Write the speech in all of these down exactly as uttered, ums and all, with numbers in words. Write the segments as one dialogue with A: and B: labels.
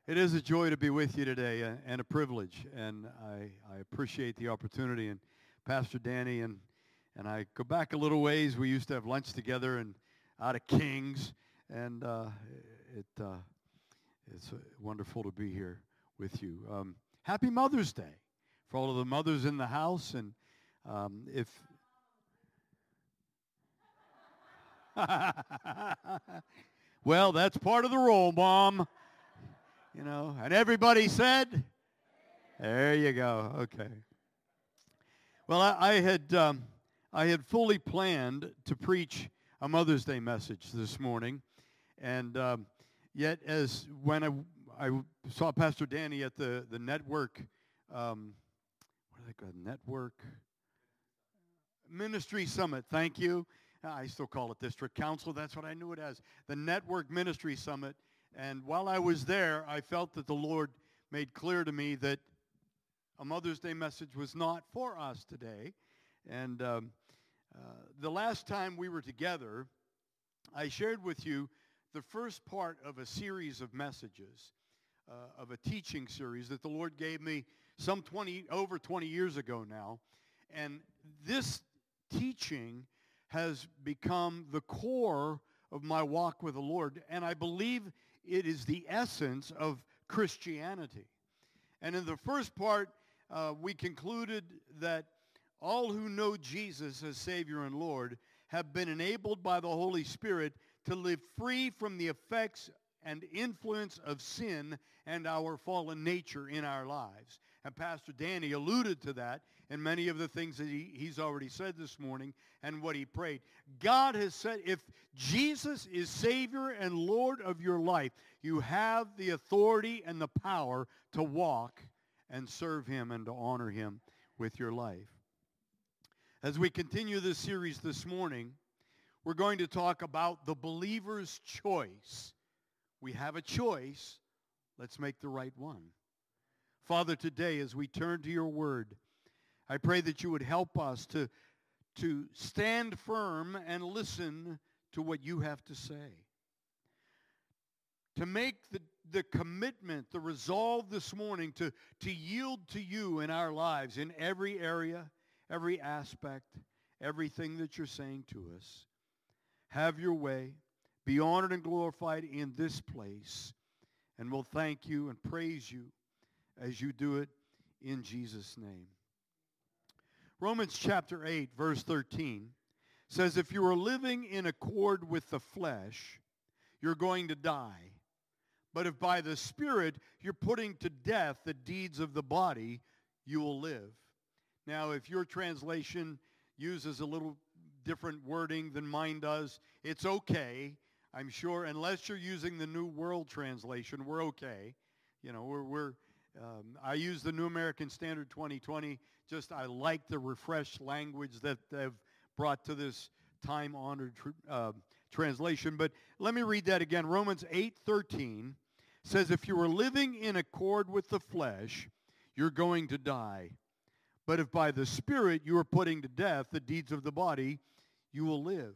A: It is a joy to be with you today uh, and a privilege, and I, I appreciate the opportunity. And Pastor Danny and, and I go back a little ways. We used to have lunch together and out of Kings, and uh, it uh, it's uh, wonderful to be here with you. Um, happy Mother's Day for all of the mothers in the house, and um, if well, that's part of the role, Mom. You know, and everybody said, there you go, okay. Well, I, I had um, I had fully planned to preach a Mother's Day message this morning, and um, yet as when I, I saw Pastor Danny at the, the network, um, what do they call it, network ministry summit, thank you. I still call it district council, that's what I knew it as, the network ministry summit. And while I was there, I felt that the Lord made clear to me that a Mother's Day message was not for us today. And um, uh, the last time we were together, I shared with you the first part of a series of messages, uh, of a teaching series that the Lord gave me some twenty, over twenty years ago now. And this teaching has become the core of my walk with the Lord. And I believe it is the essence of Christianity. And in the first part, uh, we concluded that all who know Jesus as Savior and Lord have been enabled by the Holy Spirit to live free from the effects and influence of sin and our fallen nature in our lives. And Pastor Danny alluded to that in many of the things that he, he's already said this morning and what he prayed. God has said, if Jesus is Savior and Lord of your life, you have the authority and the power to walk and serve him and to honor him with your life. As we continue this series this morning, we're going to talk about the believer's choice. We have a choice. Let's make the right one. Father, today as we turn to your word, I pray that you would help us to, to stand firm and listen to what you have to say. To make the, the commitment, the resolve this morning to, to yield to you in our lives in every area, every aspect, everything that you're saying to us. Have your way. Be honored and glorified in this place. And we'll thank you and praise you as you do it in Jesus' name. Romans chapter eight, verse thirteen says, if you are living in accord with the flesh, you're going to die. But if by the Spirit you're putting to death the deeds of the body, you will live. Now, if your translation uses a little different wording than mine does, it's okay. I'm sure, unless you're using the New World Translation, we're okay. You know, we're, we're um, I use the New American Standard twenty twenty. Just I like the refreshed language that they've brought to this time-honored tr- uh, translation. But let me read that again. Romans eight thirteen says, if you are living in accord with the flesh, you're going to die. But if by the Spirit you are putting to death the deeds of the body, you will live.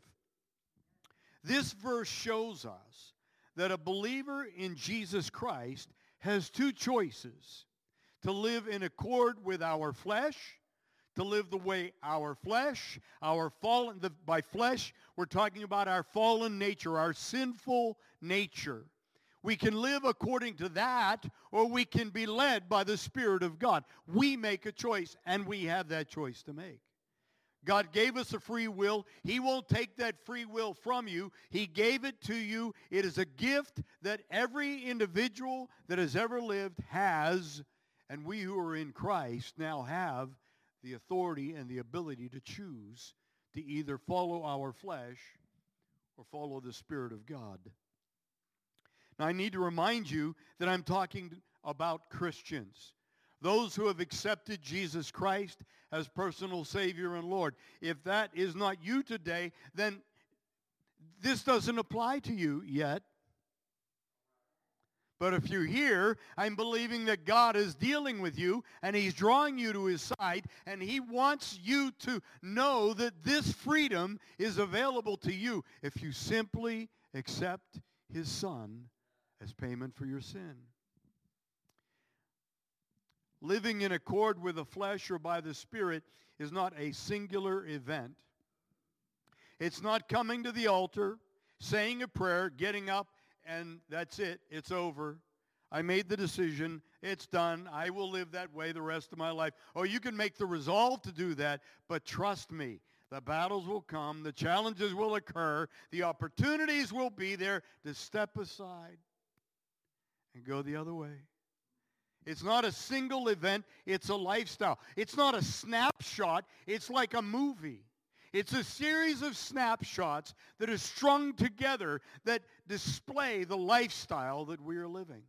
A: This verse shows us that a believer in Jesus Christ has two choices: to live in accord with our flesh, to live the way our flesh, our fallen, the, by flesh, we're talking about our fallen nature, our sinful nature. We can live according to that, or we can be led by the Spirit of God. We make a choice, and we have that choice to make. God gave us a free will. He won't take that free will from you. He gave it to you. It is a gift that every individual that has ever lived has, and we who are in Christ now have the authority and the ability to choose to either follow our flesh or follow the Spirit of God. Now, I need to remind you that I'm talking about Christians, those who have accepted Jesus Christ as personal Savior and Lord. If that is not you today, then this doesn't apply to you yet. But if you're here, I'm believing that God is dealing with you, and he's drawing you to his side, and he wants you to know that this freedom is available to you if you simply accept his Son as payment for your sin. living in accord with the flesh or by the Spirit is not a singular event. It's not coming to the altar, saying a prayer, getting up, and that's it. It's over. I made the decision. It's done. I will live that way the rest of my life. Oh, you can make the resolve to do that, but trust me, the battles will come, the challenges will occur, the opportunities will be there to step aside and go the other way. It's not a single event. It's a lifestyle. It's not a snapshot. It's like a movie. It's a series of snapshots that are strung together that display the lifestyle that we are living.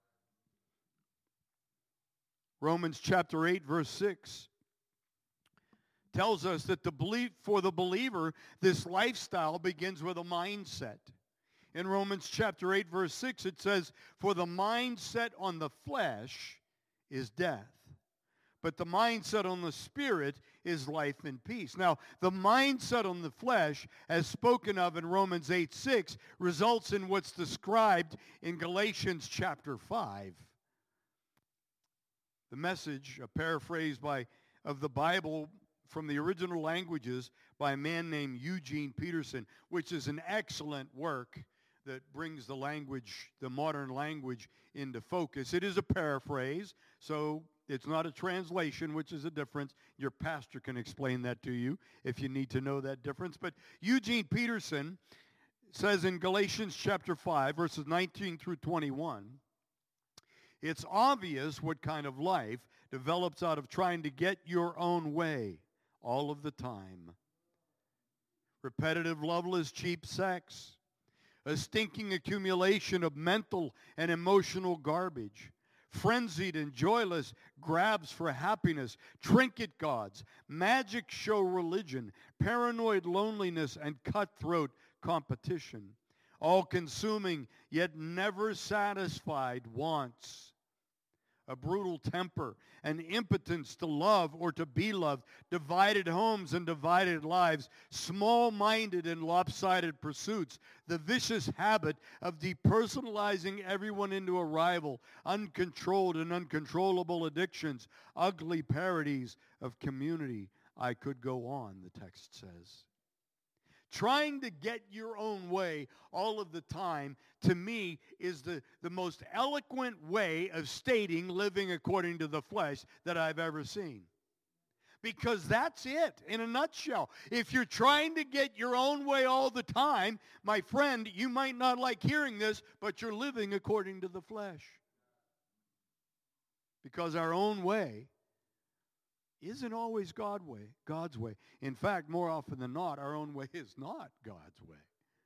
A: Romans chapter eight, verse six tells us that the belief, for the believer, this lifestyle begins with a mindset. In Romans chapter eight, verse six, it says, for the mindset on the flesh is death, but the mindset on the Spirit is life and peace. Now, the mindset on the flesh, as spoken of in Romans eight six, results in what's described in Galatians chapter five. The Message, a paraphrase by of the Bible from the original languages by a man named Eugene Peterson, which is an excellent work that brings the language, the modern language, into focus. It is a paraphrase, so it's not a translation, which is a difference. Your pastor can explain that to you if you need to know that difference. But Eugene Peterson says in Galatians chapter five, verses nineteen through twenty-one, it's obvious what kind of life develops out of trying to get your own way all of the time. Repetitive, loveless, cheap sex, a stinking accumulation of mental and emotional garbage, frenzied and joyless grabs for happiness, trinket gods, magic show religion, paranoid loneliness, and cutthroat competition, all-consuming yet never satisfied wants, a brutal temper, an impotence to love or to be loved, divided homes and divided lives, small-minded and lopsided pursuits, the vicious habit of depersonalizing everyone into a rival, uncontrolled and uncontrollable addictions, ugly parodies of community. I could go on, the text says. Trying to get your own way all of the time, to me, is the, the most eloquent way of stating living according to the flesh that I've ever seen. Because that's it in a nutshell. If you're trying to get your own way all the time, my friend, you might not like hearing this, but you're living according to the flesh. Because our own way isn't always God's way, God's way. In fact, more often than not, our own way is not God's way.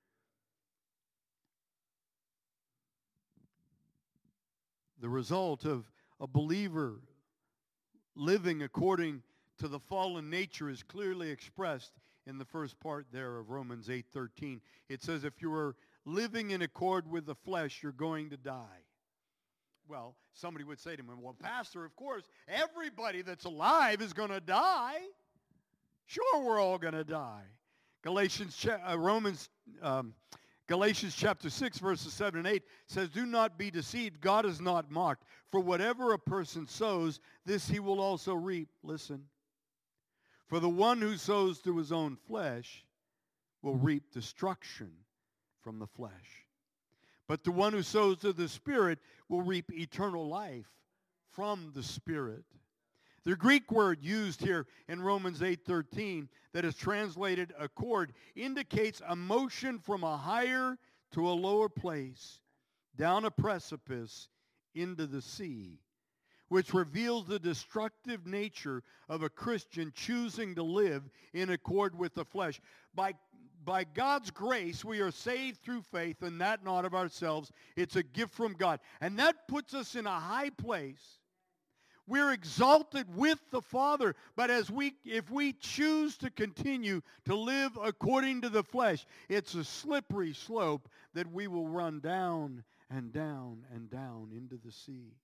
A: The result of a believer living according to the fallen nature is clearly expressed in the first part there of Romans eight thirteen. It says, if you are living in accord with the flesh, you're going to die. Well, somebody would say to me, well, Pastor, of course, everybody that's alive is going to die. Sure, we're all going to die. Galatians, uh, Romans, um, Galatians chapter six, verses seven and eight says, do not be deceived. God is not mocked. For whatever a person sows, this he will also reap. Listen. For the one who sows to his own flesh will reap destruction from the flesh. But the one who sows to the Spirit will reap eternal life from the Spirit. The Greek word used here in Romans eight thirteen that is translated accord indicates a motion from a higher to a lower place, down a precipice into the sea, which reveals the destructive nature of a Christian choosing to live in accord with the flesh. By By God's grace, we are saved through faith, and that not of ourselves. It's a gift from God. And that puts us in a high place. We're exalted with the Father. But as we, if we choose to continue to live according to the flesh, it's a slippery slope that we will run down and down and down into the sea.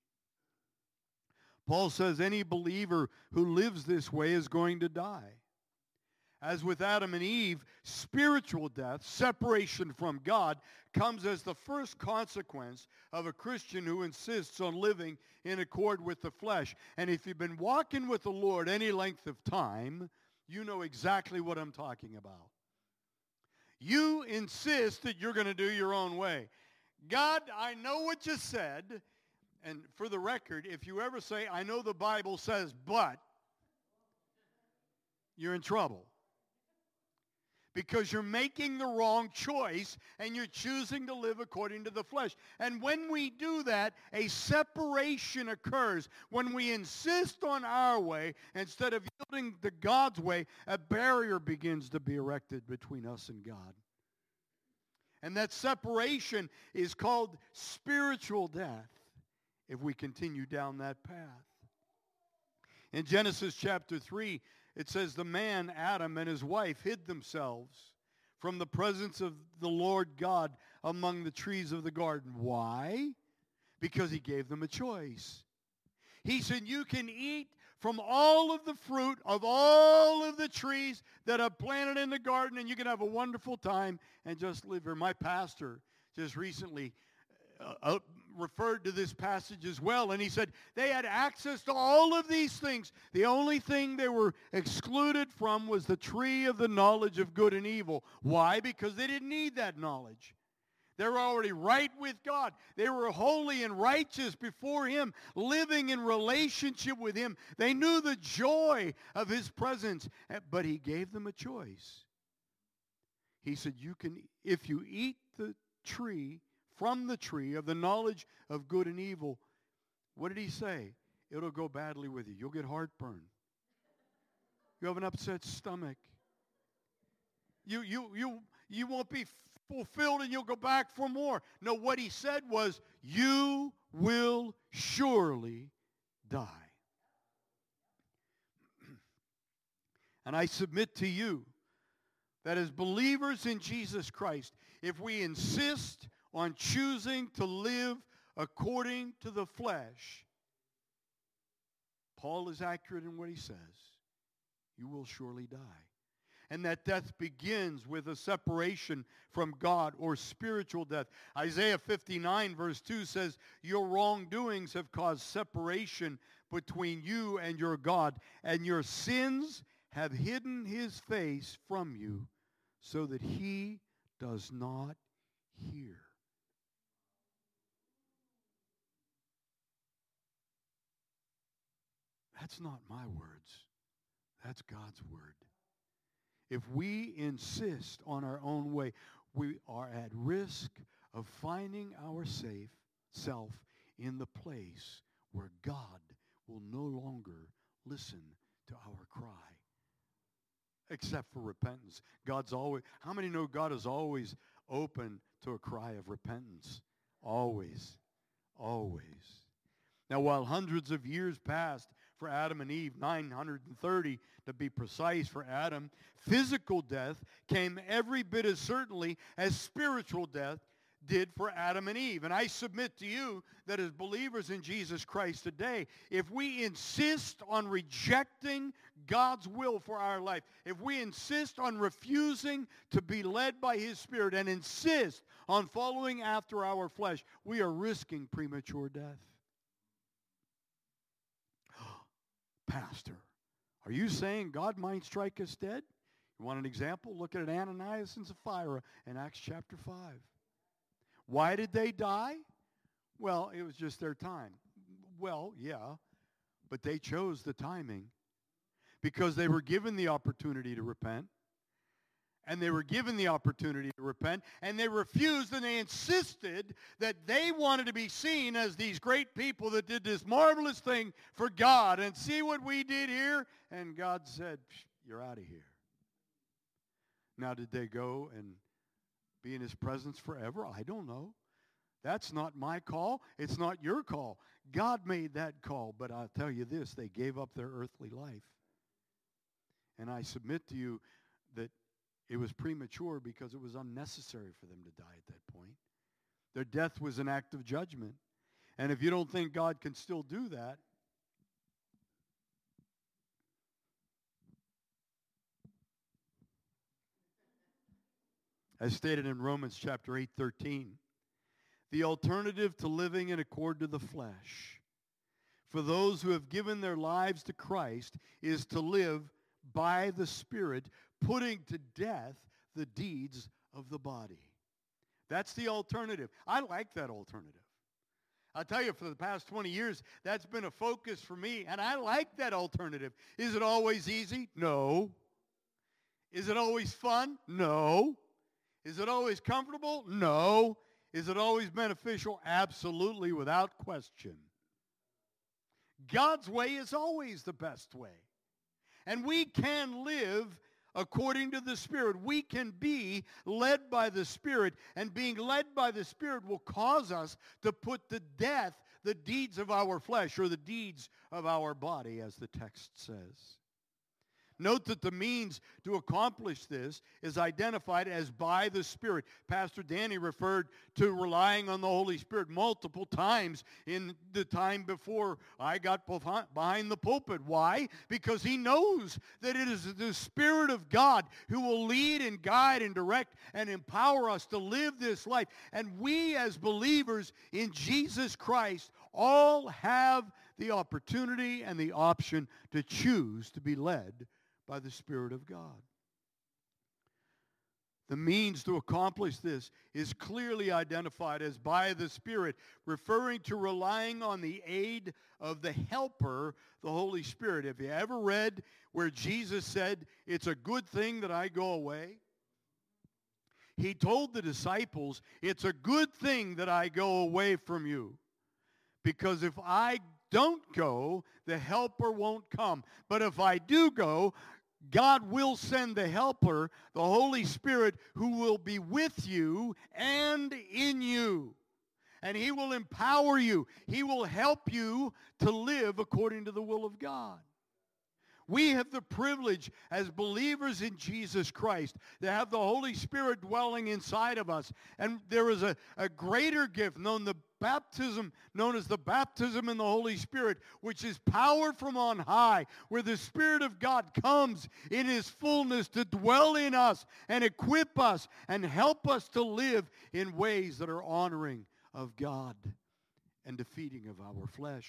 A: Paul says any believer who lives this way is going to die. As with Adam and Eve, spiritual death, separation from God, comes as the first consequence of a Christian who insists on living in accord with the flesh. And if you've been walking with the Lord any length of time, you know exactly what I'm talking about. You insist that you're going to do your own way. God, I know what you said. And for the record, if you ever say, I know the Bible says, but, you're in trouble. Because you're making the wrong choice and you're choosing to live according to the flesh. And when we do that, a separation occurs. When we insist on our way instead of yielding to God's way, a barrier begins to be erected between us and God. And that separation is called spiritual death if we continue down that path. In Genesis chapter three, it says the man, Adam, and his wife hid themselves from the presence of the Lord God among the trees of the garden. Why? Because he gave them a choice. He said, you can eat from all of the fruit of all of the trees that are planted in the garden, and you can have a wonderful time and just live here. My pastor just recently uh, uh, referred to this passage as well, and he said they had access to all of these things. The only thing they were excluded from was the tree of the knowledge of good and evil. Why? Because they didn't need that knowledge. They were already right with God. They were holy and righteous before him, living in relationship with him. They knew the joy of his presence, but he gave them a choice. He said, you can, if you eat the tree, from the tree of the knowledge of good and evil, what did he say? It'll go badly with you. You'll get heartburn. You have an upset stomach. You, you, you, you won't be fulfilled and you'll go back for more. No, what he said was, you will surely die. And I submit to you that as believers in Jesus Christ, if we insist on choosing to live according to the flesh, Paul is accurate in what he says. You will surely die. And that death begins with a separation from God, or spiritual death. Isaiah fifty-nine verse two says, your wrongdoings have caused separation between you and your God, and your sins have hidden his face from you so that he does not hear. That's not my words. That's God's word. If we insist on our own way, we are at risk of finding ourselves in the place where God will no longer listen to our cry. Except for repentance. God's always, how many know God is always open to a cry of repentance? Always. Always. Now, while hundreds of years passed for Adam and Eve, nine hundred thirty to be precise for Adam, physical death came every bit as certainly as spiritual death did for Adam and Eve. And I submit to you that as believers in Jesus Christ today, if we insist on rejecting God's will for our life, if we insist on refusing to be led by his Spirit and insist on following after our flesh, we are risking premature death. Pastor, are you saying God might strike us dead? You want an example? Look at Ananias and Sapphira in Acts chapter five. Why did they die? Well, it was just their time. Well, yeah, but they chose the timing because they were given the opportunity to repent. And they were given the opportunity to repent, and they refused, and they insisted that they wanted to be seen as these great people that did this marvelous thing for God. And see what we did here? And God said, you're out of here. Now, did they go and be in his presence forever? I don't know. That's not my call. It's not your call. God made that call, but I'll tell you this, they gave up their earthly life. And I submit to you that it was premature because it was unnecessary for them to die at that point. Their death was an act of judgment. And if you don't think God can still do that, as stated in Romans chapter eight, thirteen. The alternative to living in accord to the flesh for those who have given their lives to Christ is to live by the Spirit, putting to death the deeds of the body. That's the alternative. I like that alternative. I'll tell you, for the past twenty years, that's been a focus for me, and I like that alternative. Is it always easy? No. Is it always fun? No. Is it always comfortable? No. Is it always beneficial? Absolutely, without question. God's way is always the best way. And we can live according to the Spirit. We can be led by the Spirit, and being led by the Spirit will cause us to put to death the deeds of our flesh, or the deeds of our body, as the text says. Note that the means to accomplish this is identified as by the Spirit. Pastor Danny referred to relying on the Holy Spirit multiple times in the time before I got behind the pulpit. Why? Because he knows that it is the Spirit of God who will lead and guide and direct and empower us to live this life. And we as believers in Jesus Christ all have the opportunity and the option to choose to be led by the Spirit of God. The means to accomplish this is clearly identified as by the Spirit, referring to relying on the aid of the Helper, the Holy Spirit. Have you ever read where Jesus said, "It's a good thing that I go away"? He told the disciples, "It's a good thing that I go away from you, because if I don't go, the Helper won't come. But if I do go, God will send the Helper, the Holy Spirit, who will be with you and in you. And he will empower you. He will help you to live according to the will of God." We have the privilege as believers in Jesus Christ to have the Holy Spirit dwelling inside of us. And there is a, a greater gift known the baptism, known as the baptism in the Holy Spirit, which is power from on high, where the Spirit of God comes in his fullness to dwell in us and equip us and help us to live in ways that are honoring of God and defeating of our flesh.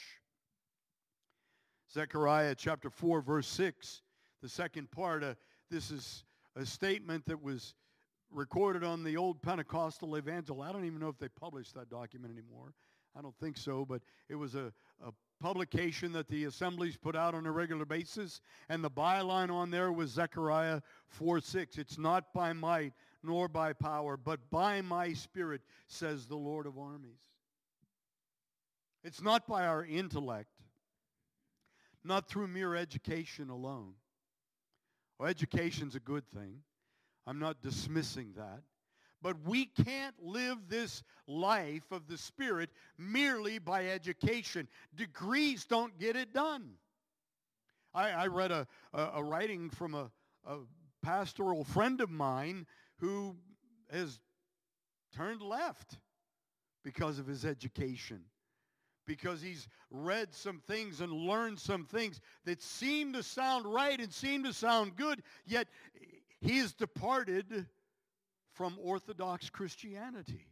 A: Zechariah chapter four, verse six, the second part, uh, this is a statement that was recorded on the old Pentecostal Evangel. I don't even know if they published that document anymore. I don't think so, but it was a, a publication that the assemblies put out on a regular basis, and the byline on there was Zechariah four six. "It's not by might nor by power, but by my Spirit, says the Lord of armies." It's not by our intellect, not through mere education alone. Well, education's a good thing. I'm not dismissing that. But we can't live this life of the Spirit merely by education. Degrees don't get it done. I, I read a, a, a writing from a, a pastoral friend of mine who has turned left because of his education, because he's read some things and learned some things that seem to sound right and seem to sound good, yet he has departed from Orthodox Christianity.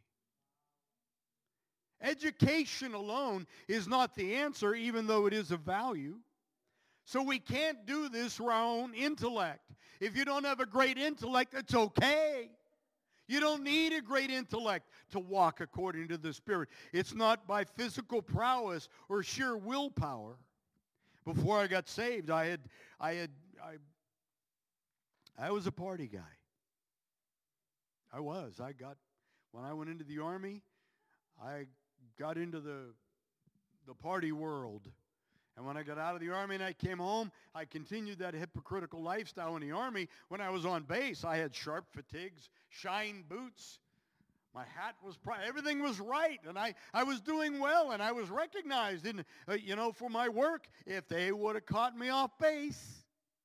A: Education alone is not the answer, even though it is of value. So we can't do this through our own intellect. If you don't have a great intellect, it's okay. You don't need a great intellect to walk according to the Spirit. It's not by physical prowess or sheer willpower. Before I got saved, I had, I had, I, I was a party guy. I was. I got, when I went into the Army, I got into the, the party world. And when I got out of the Army and I came home, I continued that hypocritical lifestyle in the Army. When I was on base, I had sharp fatigues, shine boots. My hat was, pri- everything was right. And I, I was doing well, and I was recognized, in, uh, you know, for my work. If they would have caught me off base,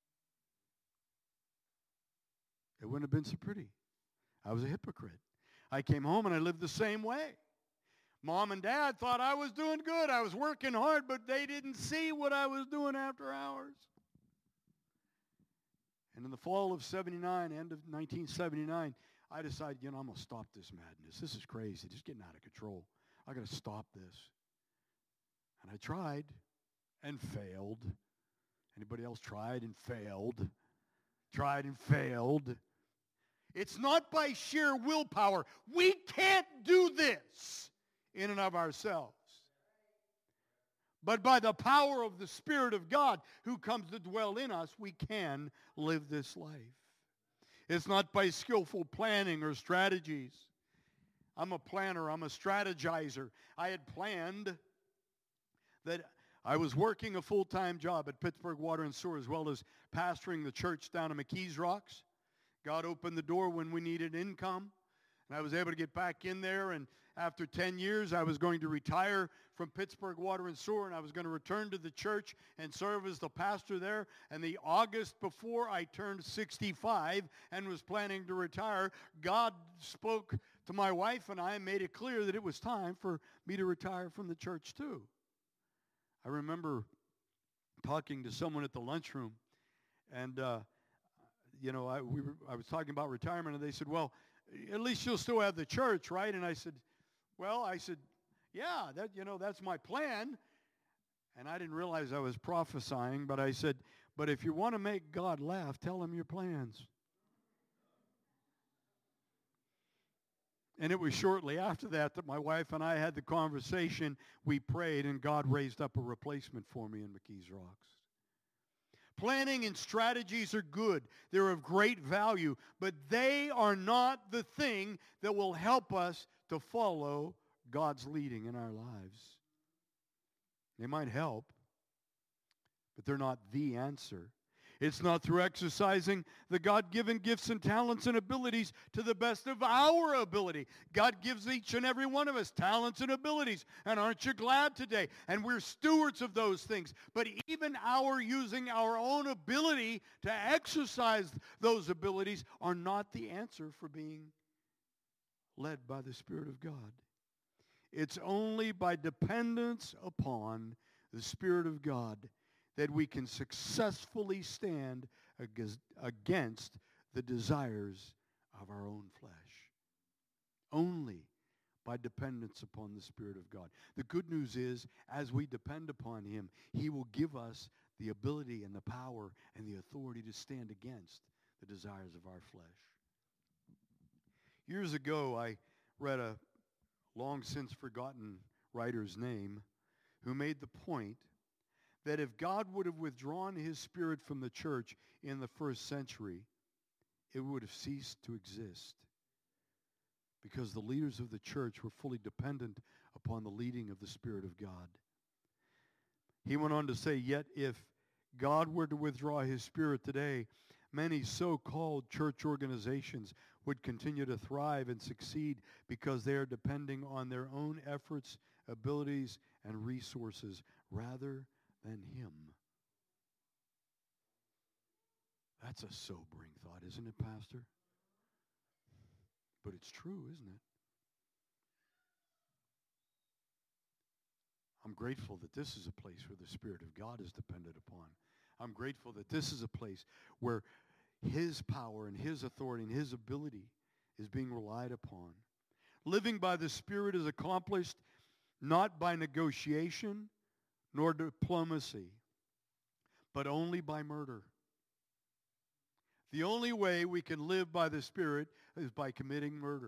A: it wouldn't have been so pretty. I was a hypocrite. I came home and I lived the same way. Mom and Dad thought I was doing good. I was working hard, but they didn't see what I was doing after hours. And in the fall of seventy-nine, end of nineteen seventy-nine, I decided, you know, I'm going to stop this madness. This is crazy. Just getting out of control. I got to stop this. And I tried and failed. Anybody else tried and failed? Tried and failed. It's not by sheer willpower. We can't do this in and of ourselves. But by the power of the Spirit of God who comes to dwell in us, we can live this life. It's not by skillful planning or strategies. I'm a planner. I'm a strategizer. I had planned that I was working a full-time job at Pittsburgh Water and Sewer as well as pastoring the church down in McKees Rocks. God opened the door when we needed income, and I was able to get back in there, and after ten years, I was going to retire from Pittsburgh Water and Sewer, and I was going to return to the church and serve as the pastor there. And the August before I turned sixty-five and was planning to retire, God spoke to my wife and I and made it clear that it was time for me to retire from the church too. I remember talking to someone at the lunchroom, and uh, you know, I, we were, I was talking about retirement, and they said, well, at least you'll still have the church, right? And I said, well, I said, yeah, that, you know, that's my plan. And I didn't realize I was prophesying, but I said, but if you want to make God laugh, tell him your plans. And it was shortly after that that my wife and I had the conversation. We prayed, and God raised up a replacement for me in McKees Rocks. Planning and strategies are good. They're of great value, but they are not the thing that will help us to follow God's leading in our lives. They might help, but they're not the answer. It's not through exercising the God-given gifts and talents and abilities to the best of our ability. God gives each and every one of us talents and abilities. And aren't you glad today? And we're stewards of those things. But even our using our own ability to exercise those abilities are not the answer for being led by the Spirit of God. It's only by dependence upon the Spirit of God that we can successfully stand against the desires of our own flesh. Only by dependence upon the Spirit of God. The good news is, as we depend upon him, he will give us the ability and the power and the authority to stand against the desires of our flesh. Years ago, I read a long since forgotten writer's name who made the point that if God would have withdrawn his Spirit from the church in the first century, it would have ceased to exist because the leaders of the church were fully dependent upon the leading of the Spirit of God. He went on to say, yet if God were to withdraw his Spirit today, many so-called church organizations would continue to thrive and succeed because they are depending on their own efforts, abilities, and resources rather than him. That's a sobering thought, isn't it, Pastor? But it's true, isn't it? I'm grateful that this is a place where the Spirit of God is depended upon. I'm grateful that this is a place where his power and his authority and his ability is being relied upon. Living by the Spirit is accomplished not by negotiation nor diplomacy, but only by murder. The only way we can live by the Spirit is by committing murder.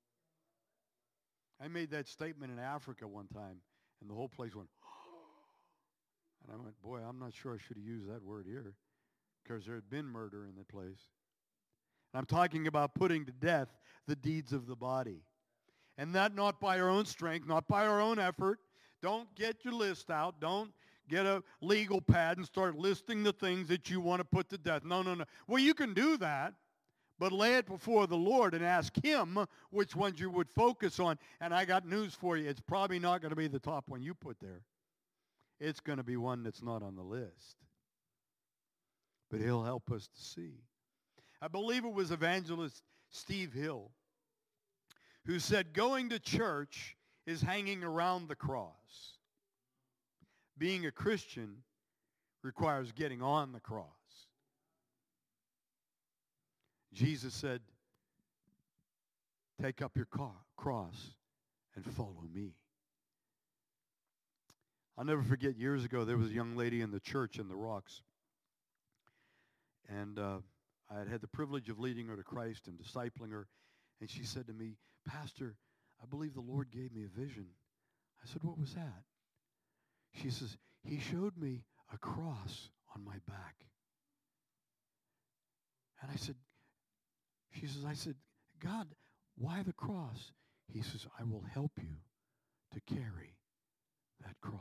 A: I made that statement in Africa one time, and the whole place went, and I went, boy, I'm not sure I should have used that word here, because there had been murder in the place. And I'm talking about putting to death the deeds of the body. And that not by our own strength, not by our own effort. Don't get your list out. Don't get a legal pad and start listing the things that you want to put to death. No, no, no. Well, you can do that, but lay it before the Lord and ask him which ones you would focus on. And I got news for you. It's probably not going to be the top one you put there. It's going to be one that's not on the list. But he'll help us to see. I believe it was evangelist Steve Hill who said going to church is hanging around the cross. Being a Christian requires getting on the cross. Jesus said, Take up your car, cross and follow me. I'll never forget, years ago, there was a young lady in the church in the Rocks. And uh, I had had the privilege of leading her to Christ and discipling her. And she said to me, Pastor, I believe the Lord gave me a vision. I said, what was that? She says, he showed me a cross on my back. And I said, she says, I said, God, why the cross? He says, I will help you to carry that cross.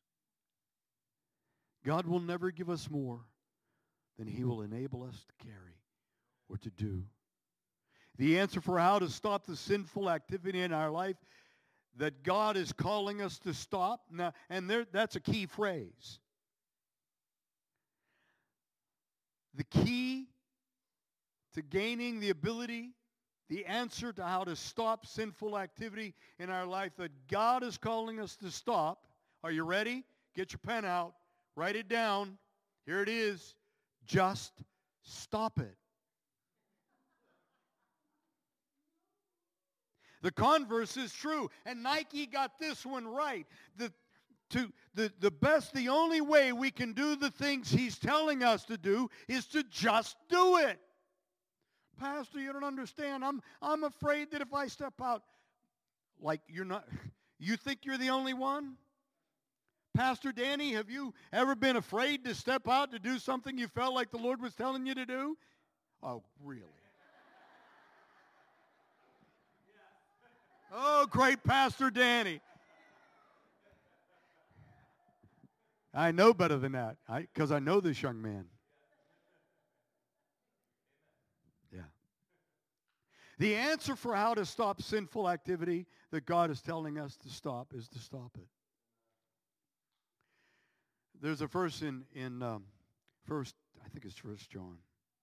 A: God will never give us more than he will enable us to carry or to do. The answer for how to stop the sinful activity in our life that God is calling us to stop, now, and there, that's a key phrase. The key to gaining the ability, the answer to how to stop sinful activity in our life that God is calling us to stop. Are you ready? Get your pen out. Write it down. Here it is. Just stop it. The converse is true. And Nike got this one right. The, to, the, the best, the only way we can do the things he's telling us to do is to just do it. Pastor, you don't understand. I'm, I'm afraid that if I step out, like you're not, you think you're the only one? Pastor Danny, have you ever been afraid to step out to do something you felt like the Lord was telling you to do? Oh, really? Oh, great Pastor Danny. I know better than that, because I, I know this young man. Yeah. The answer for how to stop sinful activity that God is telling us to stop is to stop it. There's a verse in, in um, first, I think it's First John,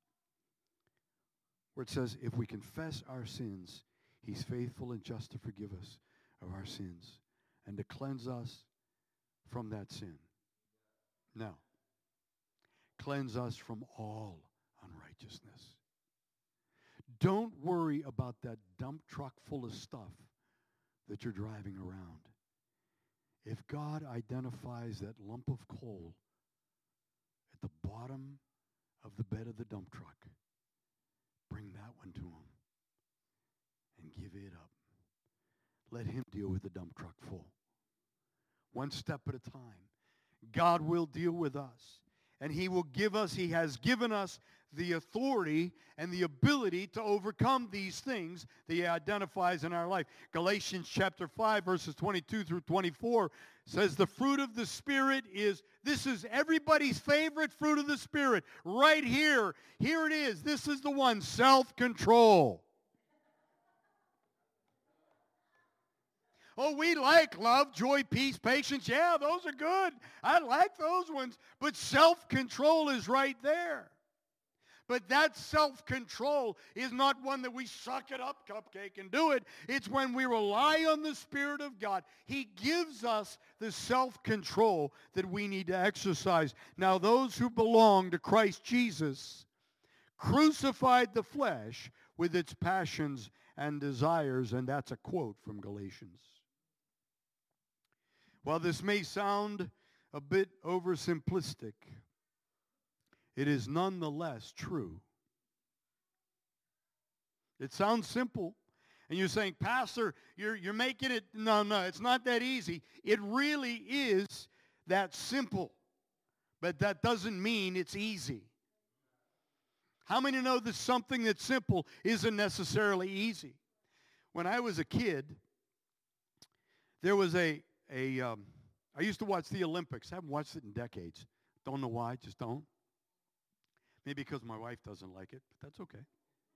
A: where it says, if we confess our sins, he's faithful and just to forgive us of our sins and to cleanse us from that sin. Now, cleanse us from all unrighteousness. Don't worry about that dump truck full of stuff that you're driving around. If God identifies that lump of coal at the bottom of the bed of the dump truck, bring that one to him and give it up. Let him deal with the dump truck full. One step at a time. God will deal with us. And he will give us, he has given us the authority and the ability to overcome these things that he identifies in our life. Galatians chapter five, verses twenty-two through twenty-four says the fruit of the Spirit is, this is everybody's favorite fruit of the Spirit. Right here. Here it is. This is the one, self-control. Oh, we like love, joy, peace, patience. Yeah, those are good. I like those ones. But self-control is right there. But that self-control is not one that we suck it up, cupcake, and do it. It's when we rely on the Spirit of God. He gives us the self-control that we need to exercise. Now, those who belong to Christ Jesus crucified the flesh with its passions and desires, and that's a quote from Galatians. While this may sound a bit oversimplistic, it is nonetheless true. It sounds simple. And you're saying, Pastor, you're, you're making it, no, no, it's not that easy. It really is that simple. But that doesn't mean it's easy. How many know that something that's simple isn't necessarily easy? When I was a kid, there was a, a um, I used to watch the Olympics. I haven't watched it in decades. Don't know why, just don't. Maybe because my wife doesn't like it, but that's okay.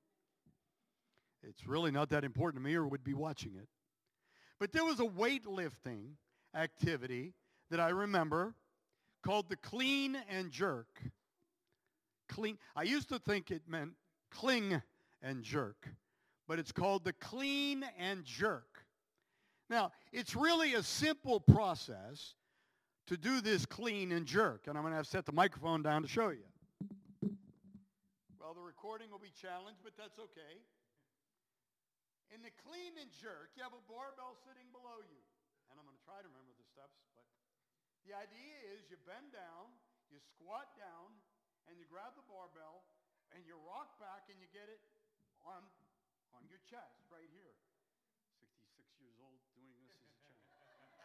A: It's really not that important to me or would be watching it. But there was a weightlifting activity that I remember called the clean and jerk. Clean. I used to think it meant cling and jerk, but it's called the clean and jerk. Now, it's really a simple process to do this clean and jerk, and I'm going to have to set the microphone down to show you. Well, the recording will be challenged, but that's okay. In the clean and jerk, you have a barbell sitting below you. And I'm going to try to remember the steps, but the idea is you bend down, you squat down, and you grab the barbell, and you rock back, and you get it on, on your chest right here. sixty-six years old doing this as a child.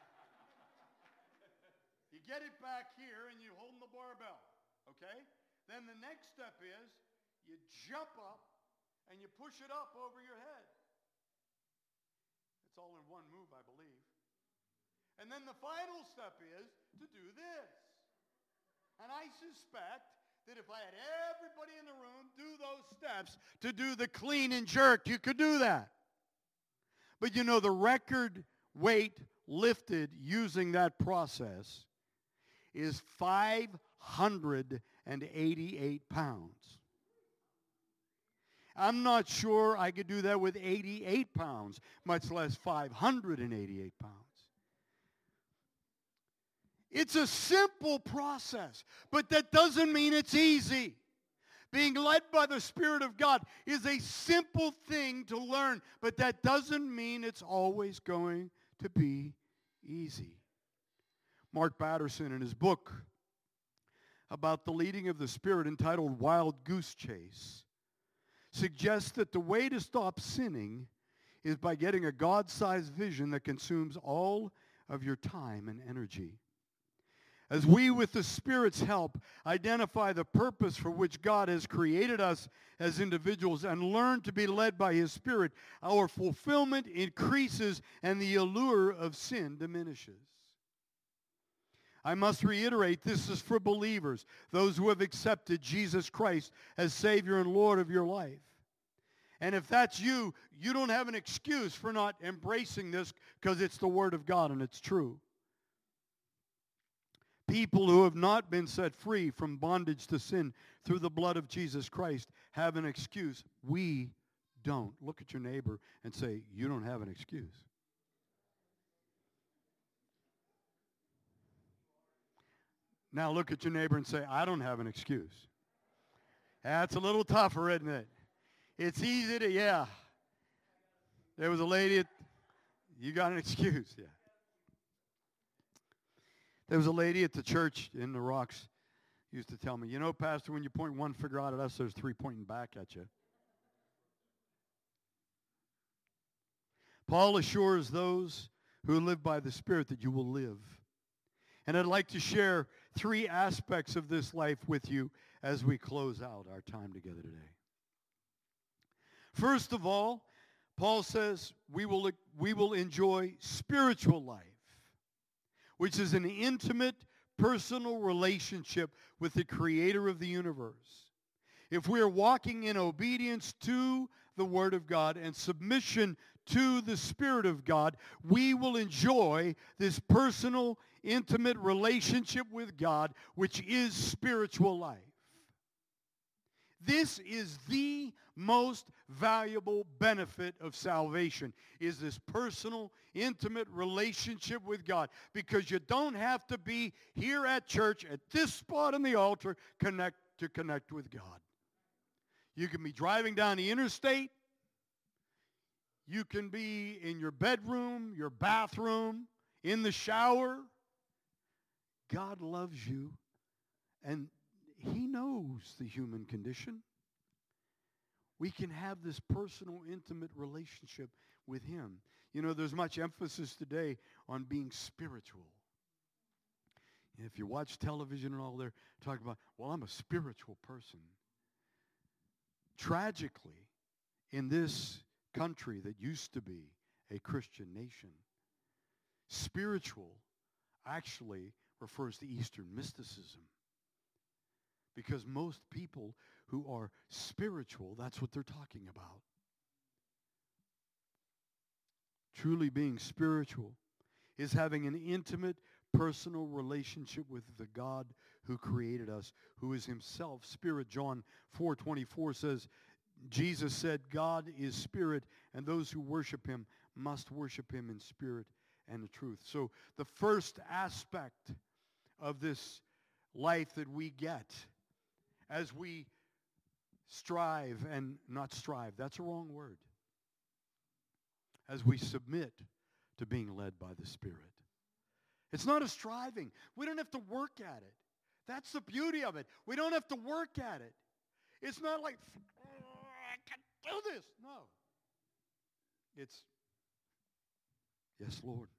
A: You get it back here, and you hold the barbell, okay? Then the next step is you jump up, and you push it up over your head. It's all in one move, I believe. And then the final step is to do this. And I suspect that if I had everybody in the room do those steps to do the clean and jerk, you could do that. But you know, the record weight lifted using that process is five hundred eighty-eight pounds. I'm not sure I could do that with eighty-eight pounds, much less five hundred eighty-eight pounds. It's a simple process, but that doesn't mean it's easy. Being led by the Spirit of God is a simple thing to learn, but that doesn't mean it's always going to be easy. Mark Batterson, in his book about the leading of the Spirit entitled Wild Goose Chase, suggests that the way to stop sinning is by getting a God-sized vision that consumes all of your time and energy. As we, with the Spirit's help, identify the purpose for which God has created us as individuals and learn to be led by His Spirit, our fulfillment increases and the allure of sin diminishes. I must reiterate, this is for believers, those who have accepted Jesus Christ as Savior and Lord of your life. And if that's you, you don't have an excuse for not embracing this because it's the Word of God and it's true. People who have not been set free from bondage to sin through the blood of Jesus Christ have an excuse. We don't. Look at your neighbor and say, you don't have an excuse. Now look at your neighbor and say, I don't have an excuse. That's a little tougher, isn't it? It's easy to, yeah. There was a lady, at, you got an excuse, yeah. There was a lady at the church in the Rocks used to tell me, you know, Pastor, when you point one finger out at us, there's three pointing back at you. Paul assures those who live by the Spirit that you will live. And I'd like to share three aspects of this life with you as we close out our time together today. First of all, Paul says we will, we will enjoy spiritual life, which is an intimate, personal relationship with the Creator of the universe. If we are walking in obedience to the Word of God and submission to the Spirit of God, we will enjoy this personal, intimate relationship with God, which is spiritual life. This is the most valuable benefit of salvation, is this personal, intimate relationship with God. Because you don't have to be here at church at this spot on the altar connect, to connect with God. You can be driving down the interstate. You can be in your bedroom, your bathroom, in the shower. God loves you, and He knows the human condition. We can have this personal, intimate relationship with Him. You know, there's much emphasis today on being spiritual. If you watch television and all, they're talking about, well, I'm a spiritual person. Tragically, in this country that used to be a Christian nation, spiritual actually refers to Eastern mysticism. Because most people who are spiritual, that's what they're talking about. Truly being spiritual is having an intimate, personal relationship with the God who created us, who is Himself Spirit. John four twenty-four says, Jesus said, God is spirit, and those who worship Him must worship Him in spirit and in truth. So the first aspect of this life that we get as we strive, and not strive, that's a wrong word. as we submit to being led by the Spirit. It's not a striving. We don't have to work at it. That's the beauty of it. We don't have to work at it. It's not like, oh, I can't do this. No. It's, yes, Lord.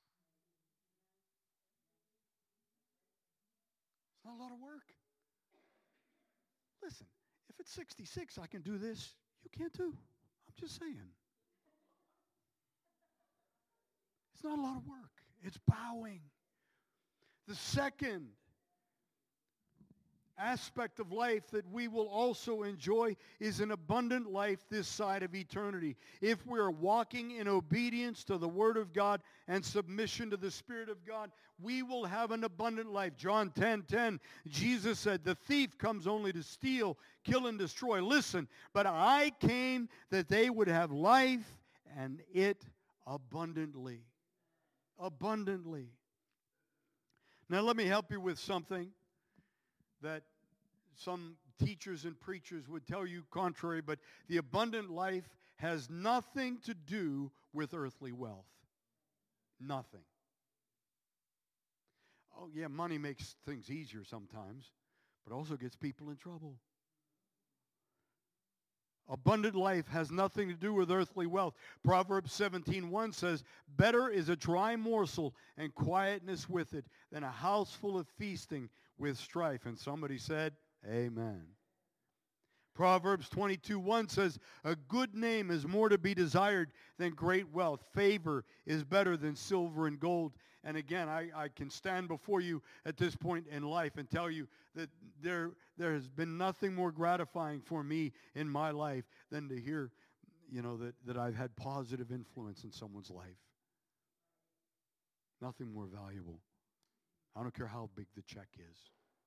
A: It's not a lot of work. Listen, if it's sixty-six, I can do this. You can't too. I'm just saying. It's not a lot of work. It's bowing. The second aspect of life that we will also enjoy is an abundant life this side of eternity. If we're walking in obedience to the Word of God and submission to the Spirit of God, we will have an abundant life. John ten ten, Jesus said, the thief comes only to steal, kill, and destroy. Listen, but I came that they would have life and it abundantly. Abundantly. Now let me help you with something that some teachers and preachers would tell you contrary, but the abundant life has nothing to do with earthly wealth. Nothing. Oh yeah, money makes things easier sometimes, but also gets people in trouble. Abundant life has nothing to do with earthly wealth. Proverbs seventeen one says, better is a dry morsel and quietness with it than a house full of feasting with strife. And somebody said, amen. Proverbs twenty-two one says, a good name is more to be desired than great wealth. Favor is better than silver and gold. And again, I, I can stand before you at this point in life and tell you that there, there has been nothing more gratifying for me in my life than to hear, you know, that, that I've had positive influence in someone's life. Nothing more valuable. I don't care how big the check is.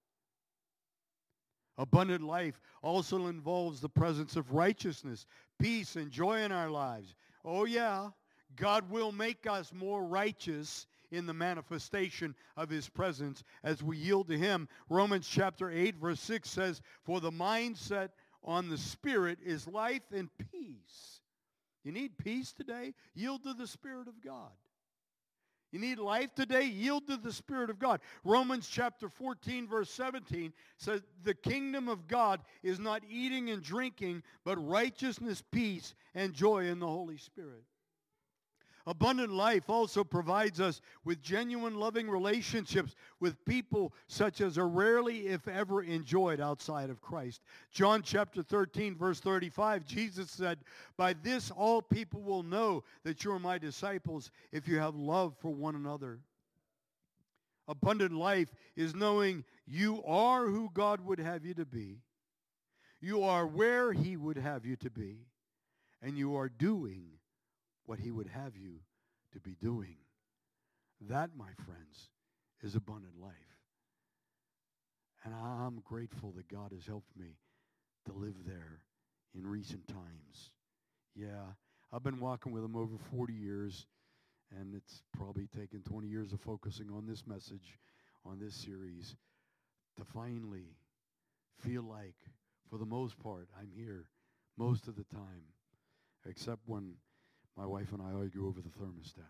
A: Abundant life also involves the presence of righteousness, peace, and joy in our lives. Oh yeah, God will make us more righteous in the manifestation of his presence as we yield to him. Romans chapter eight verse six says, for the mindset on the Spirit is life and peace. You need peace today? Yield to the Spirit of God. You need life today? Yield to the Spirit of God. Romans chapter fourteen verse seventeen says, the kingdom of God is not eating and drinking, but righteousness, peace, and joy in the Holy Spirit. Abundant life also provides us with genuine loving relationships with people such as are rarely, if ever, enjoyed outside of Christ. John chapter thirteen, verse thirty-five, Jesus said, by this all people will know that you are my disciples if you have love for one another. Abundant life is knowing you are who God would have you to be. You are where he would have you to be. And you are doing what he would have you to be doing. That, my friends, is abundant life. And I'm grateful that God has helped me to live there in recent times. Yeah, I've been walking with him over forty years, and it's probably taken twenty years of focusing on this message, on this series, to finally feel like, for the most part, I'm here most of the time, except when my wife and I argue over the thermostat.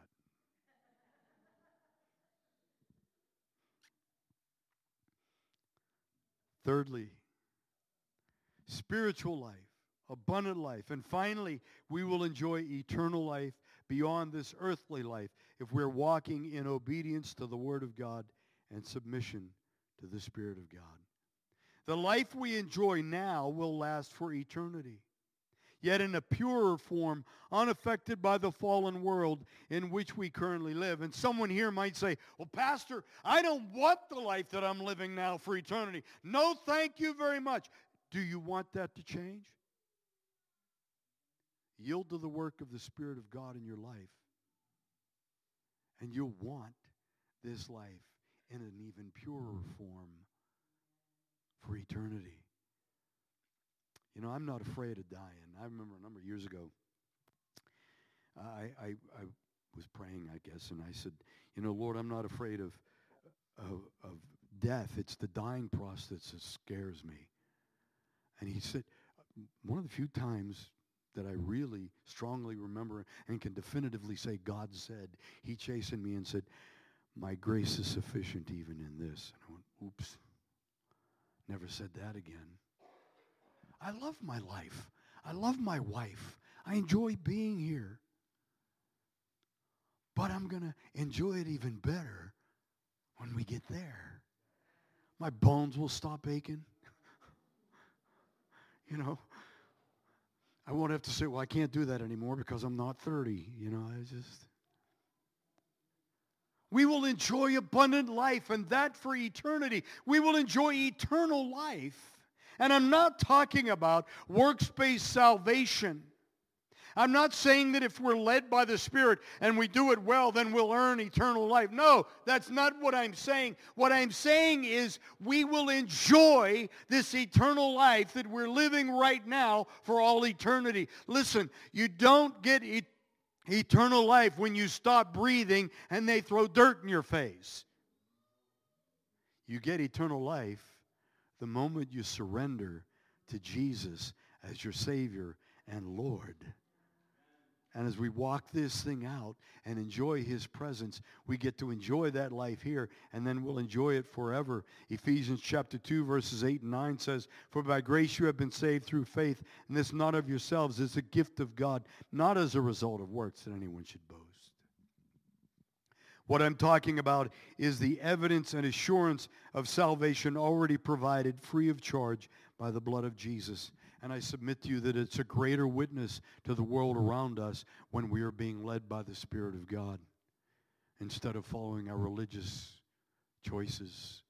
A: Thirdly, spiritual life, abundant life. And finally, we will enjoy eternal life beyond this earthly life if we're walking in obedience to the Word of God and submission to the Spirit of God. The life we enjoy now will last for eternity, yet in a purer form, unaffected by the fallen world in which we currently live. And someone here might say, well, Pastor, I don't want the life that I'm living now for eternity. No, thank you very much. Do you want that to change? Yield to the work of the Spirit of God in your life, and you'll want this life in an even purer form for eternity. You know, I'm not afraid of dying. I remember a number of years ago, I, I, I was praying, I guess, and I said, you know, Lord, I'm not afraid of, of, of death. It's the dying process that scares me. And he said, one of the few times that I really strongly remember and can definitively say God said. He chastened me and said, my grace is sufficient even in this. And I went, oops. Never said that again. I love my life. I love my wife. I enjoy being here. But I'm going to enjoy it even better when we get there. My bones will stop aching. You know, I won't have to say, well, I can't do that anymore because I'm not thirty. You know, I just... We will enjoy abundant life, and that for eternity. We will enjoy eternal life. And I'm not talking about works-based salvation. I'm not saying that if we're led by the Spirit and we do it well, then we'll earn eternal life. No, that's not what I'm saying. What I'm saying is we will enjoy this eternal life that we're living right now for all eternity. Listen, you don't get et- eternal life when you stop breathing and they throw dirt in your face. You get eternal life the moment you surrender to Jesus as your Savior and Lord. And as we walk this thing out and enjoy his presence, we get to enjoy that life here, and then we'll enjoy it forever. Ephesians chapter two, verses eight and nine says, for by grace you have been saved through faith, and this not of yourselves, it's a gift of God, not as a result of works that anyone should boast. What I'm talking about is the evidence and assurance of salvation already provided free of charge by the blood of Jesus. And I submit to you that it's a greater witness to the world around us when we are being led by the Spirit of God instead of following our religious choices.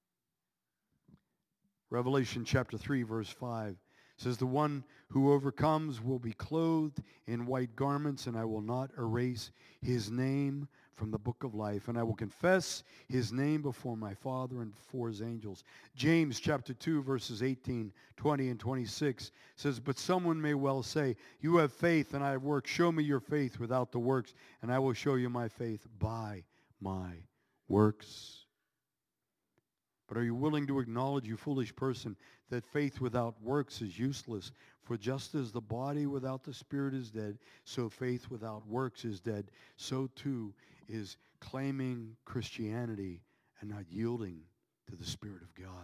A: Revelation chapter three, verse five says, the one who overcomes will be clothed in white garments, and I will not erase his name from the book of life, and I will confess his name before my Father and before his angels. James chapter two, verses eighteen, twenty, and twenty-six says, but someone may well say, you have faith and I have works. Show me your faith without the works, and I will show you my faith by my works. But are you willing to acknowledge, you foolish person, that faith without works is useless? For just as the body without the spirit is dead, so faith without works is dead. So too is claiming Christianity and not yielding to the Spirit of God.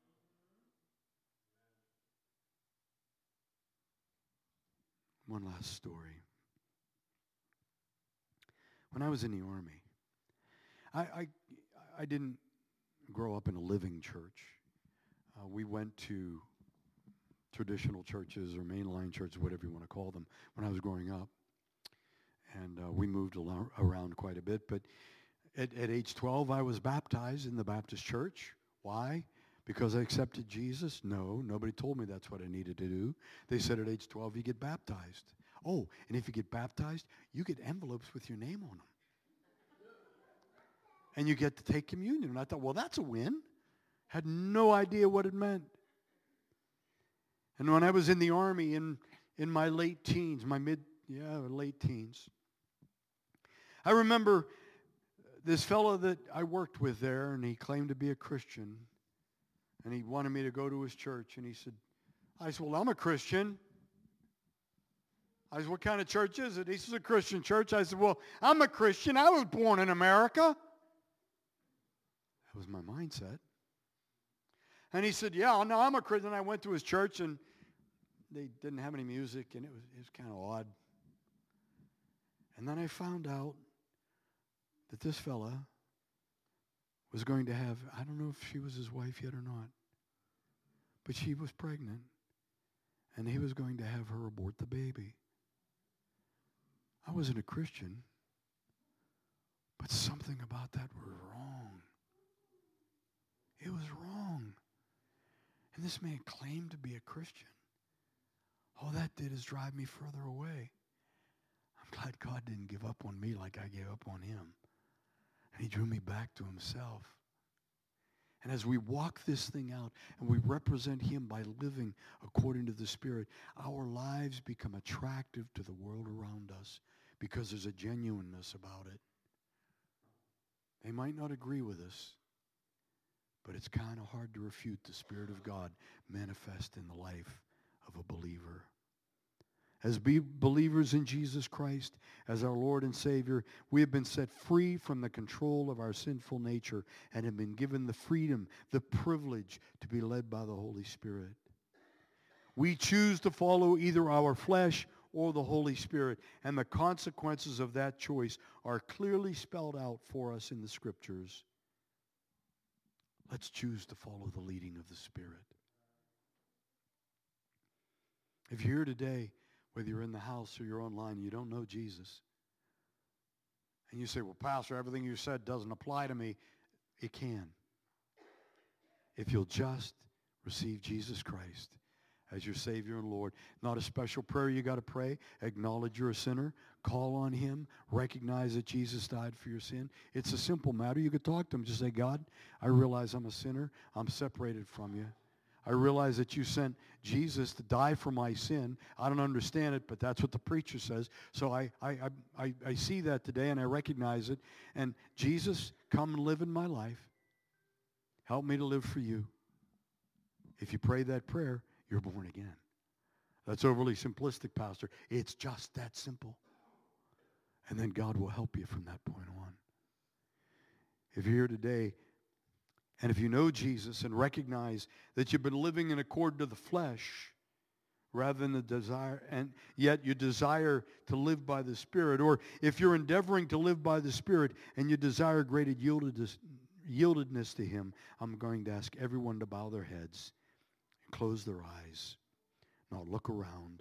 A: One last story. When I was in the Army, I, I, I didn't grow up in a living church. Uh, we went to traditional churches or mainline churches, whatever you want to call them, when I was growing up. And uh, we moved al- around quite a bit. But at, at age twelve, I was baptized in the Baptist church. Why? Because I accepted Jesus? No, nobody told me that's what I needed to do. They said at age twelve, you get baptized. Oh, and if you get baptized, you get envelopes with your name on them. And you get to take communion. And I thought, well, that's a win. Had no idea what it meant. And when I was in the Army in, in my late teens, my mid, yeah, late teens, I remember this fellow that I worked with there, and he claimed to be a Christian, and he wanted me to go to his church, and he said, I said, well, I'm a Christian. I said, what kind of church is it? He says, a Christian church. I said, well, I'm a Christian. I was born in America. That was my mindset. And he said, yeah, no, I'm a Christian. I went to his church, and they didn't have any music, and it was, it was kind of odd. And then I found out that this fella was going to have, I don't know if she was his wife yet or not, but she was pregnant, and he was going to have her abort the baby. I wasn't a Christian, but something about that was wrong. It was wrong. And this man claimed to be a Christian. All that did is drive me further away. I'm glad God didn't give up on me like I gave up on him. And he drew me back to himself. And as we walk this thing out and we represent him by living according to the Spirit, our lives become attractive to the world around us because there's a genuineness about it. They might not agree with us, but it's kind of hard to refute the Spirit of God manifest in the life of a believer. As be believers in Jesus Christ, as our Lord and Savior, we have been set free from the control of our sinful nature and have been given the freedom, the privilege to be led by the Holy Spirit. We choose to follow either our flesh or the Holy Spirit, and the consequences of that choice are clearly spelled out for us in the Scriptures. Let's choose to follow the leading of the Spirit. If you're here today, whether you're in the house or you're online, you don't know Jesus, and you say, well, Pastor, everything you said doesn't apply to me. It can. If you'll just receive Jesus Christ as your Savior and Lord. Not a special prayer you got to pray. Acknowledge you're a sinner. Call on him. Recognize that Jesus died for your sin. It's a simple matter. You could talk to him. Just say, God, I realize I'm a sinner. I'm separated from you. I realize that you sent Jesus to die for my sin. I don't understand it, but that's what the preacher says. So I, I, I, I see that today, and I recognize it. And Jesus, come and live in my life. Help me to live for you. If you pray that prayer, you're born again. That's overly simplistic, Pastor. It's just that simple. And then God will help you from that point on. If you're here today, and if you know Jesus and recognize that you've been living in accord to the flesh rather than the desire, and yet you desire to live by the Spirit, or if you're endeavoring to live by the Spirit and you desire greater yieldedness, yieldedness to him, I'm going to ask everyone to bow their heads and close their eyes. Now look around.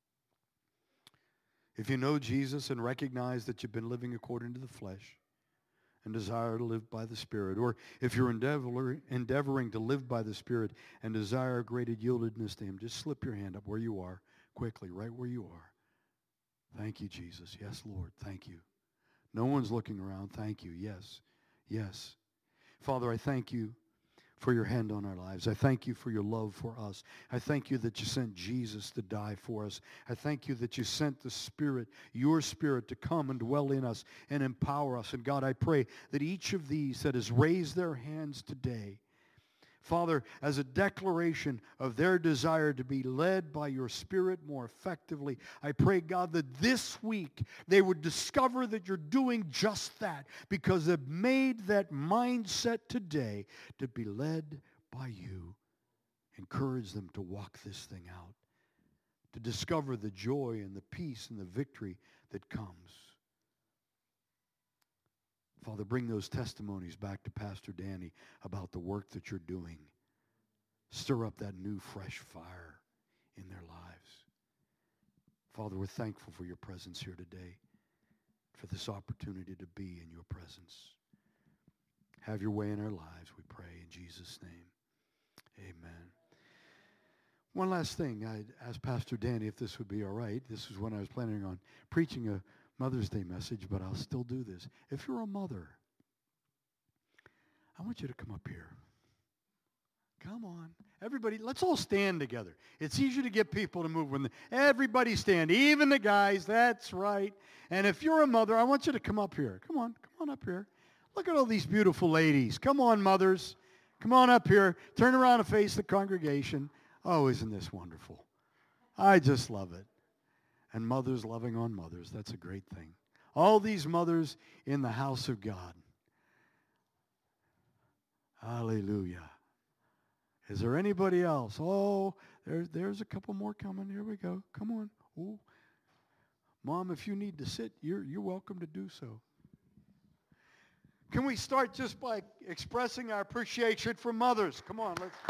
A: If you know Jesus and recognize that you've been living according to the flesh and desire to live by the Spirit, or if you're endeavor, endeavoring to live by the Spirit and desire greater yieldedness to him, just slip your hand up where you are, quickly, right where you are. Thank you, Jesus. Yes, Lord. Thank you. No one's looking around. Thank you. Yes. Yes. Father, I thank you for your hand on our lives. I thank you for your love for us. I thank you that you sent Jesus to die for us. I thank you that you sent the Spirit, your Spirit, to come and dwell in us and empower us. And God, I pray that each of these that has raised their hands today, Father, as a declaration of their desire to be led by your Spirit more effectively, I pray, God, that this week they would discover that you're doing just that because they've made that mindset today to be led by you. Encourage them to walk this thing out, to discover the joy and the peace and the victory that comes. Father, bring those testimonies back to Pastor Danny about the work that you're doing. Stir up that new, fresh fire in their lives. Father, we're thankful for your presence here today, for this opportunity to be in your presence. Have your way in our lives, we pray in Jesus' name. Amen. One last thing. I asked Pastor Danny if this would be all right. This was when I was planning on preaching a Mother's Day message, but I'll still do this. If you're a mother, I want you to come up here. Come on. Everybody, let's all stand together. It's easier to get people to move when the, everybody stand, even the guys. That's right. And if you're a mother, I want you to come up here. Come on. Come on up here. Look at all these beautiful ladies. Come on, mothers. Come on up here. Turn around and face the congregation. Oh, isn't this wonderful? I just love it. And mothers loving on mothers. That's a great thing. All these mothers in the house of God. Hallelujah. Is there anybody else? Oh, there, there's a couple more coming. Here we go. Come on. Ooh. Mom, if you need to sit, you're, you're welcome to do so. Can we start just by expressing our appreciation for mothers? Come on, let's...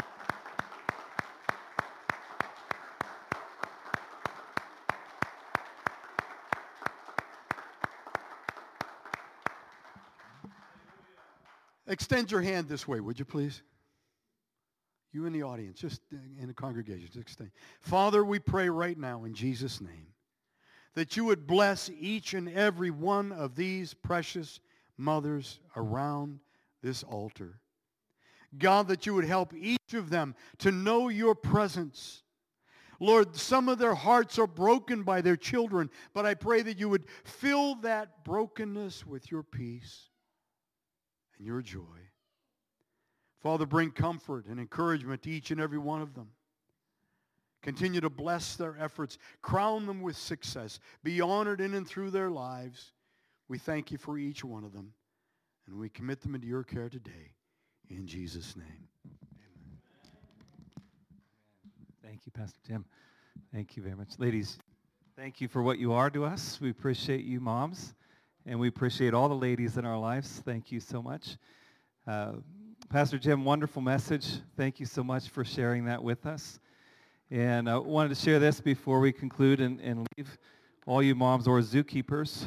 A: Extend your hand this way, would you please? You in the audience, just in the congregation, just extend. Father, we pray right now in Jesus' name that you would bless each and every one of these precious mothers around this altar. God, that you would help each of them to know your presence. Lord, some of their hearts are broken by their children, but I pray that you would fill that brokenness with your peace and your joy. Father, bring comfort and encouragement to each and every one of them. Continue to bless their efforts. Crown them with success. Be honored in and through their lives. We thank you for each one of them. And we commit them into your care today. In Jesus' name. Amen.
B: Thank you, Pastor Tim. Thank you very much. Ladies, thank you for what you are to us. We appreciate you, moms. And we appreciate all the ladies in our lives. Thank you so much. Uh, Pastor Jim, wonderful message. Thank you so much for sharing that with us. And I wanted to share this before we conclude and, and leave. All you moms or zookeepers.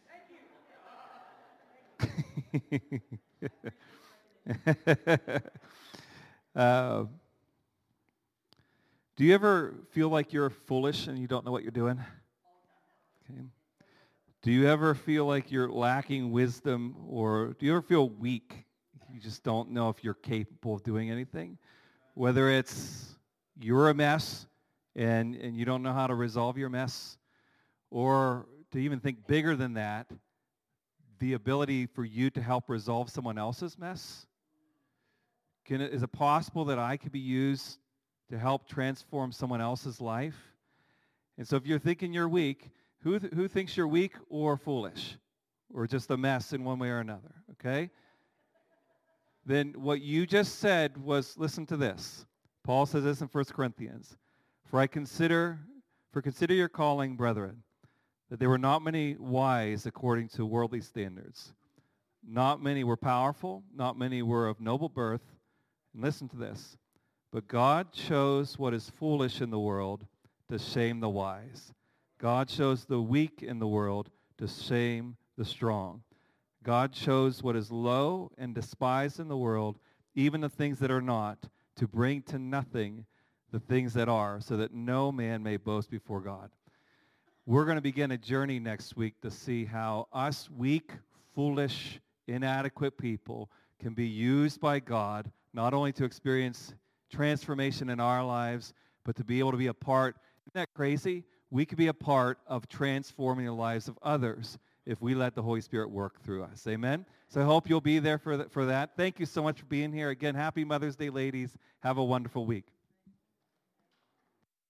B: uh, do you ever feel like you're foolish and you don't know what you're doing? Okay. Do you ever feel like you're lacking wisdom, or do you ever feel weak? You just don't know if you're capable of doing anything. Whether it's you're a mess and, and you don't know how to resolve your mess, or to even think bigger than that, the ability for you to help resolve someone else's mess. Can it, is it possible that I could be used to help transform someone else's life? And so if you're thinking you're weak, who, th- who thinks you're weak or foolish or just a mess in one way or another, okay? Then what you just said was, listen to this. Paul says this in First Corinthians. For I consider, for consider your calling, brethren, that there were not many wise according to worldly standards. Not many were powerful, not many were of noble birth. And listen to this. But God chose what is foolish in the world to shame the wise. God chose the weak in the world to shame the strong. God chose what is low and despised in the world, even the things that are not, to bring to nothing the things that are, so that no man may boast before God. We're going to begin a journey next week to see how us weak, foolish, inadequate people can be used by God, not only to experience transformation in our lives, but to be able to be a part. Isn't that crazy? We could be a part of transforming the lives of others if we let the Holy Spirit work through us. Amen? So I hope you'll be there for, th- for that. Thank you so much for being here. Again, happy Mother's Day, ladies. Have a wonderful week.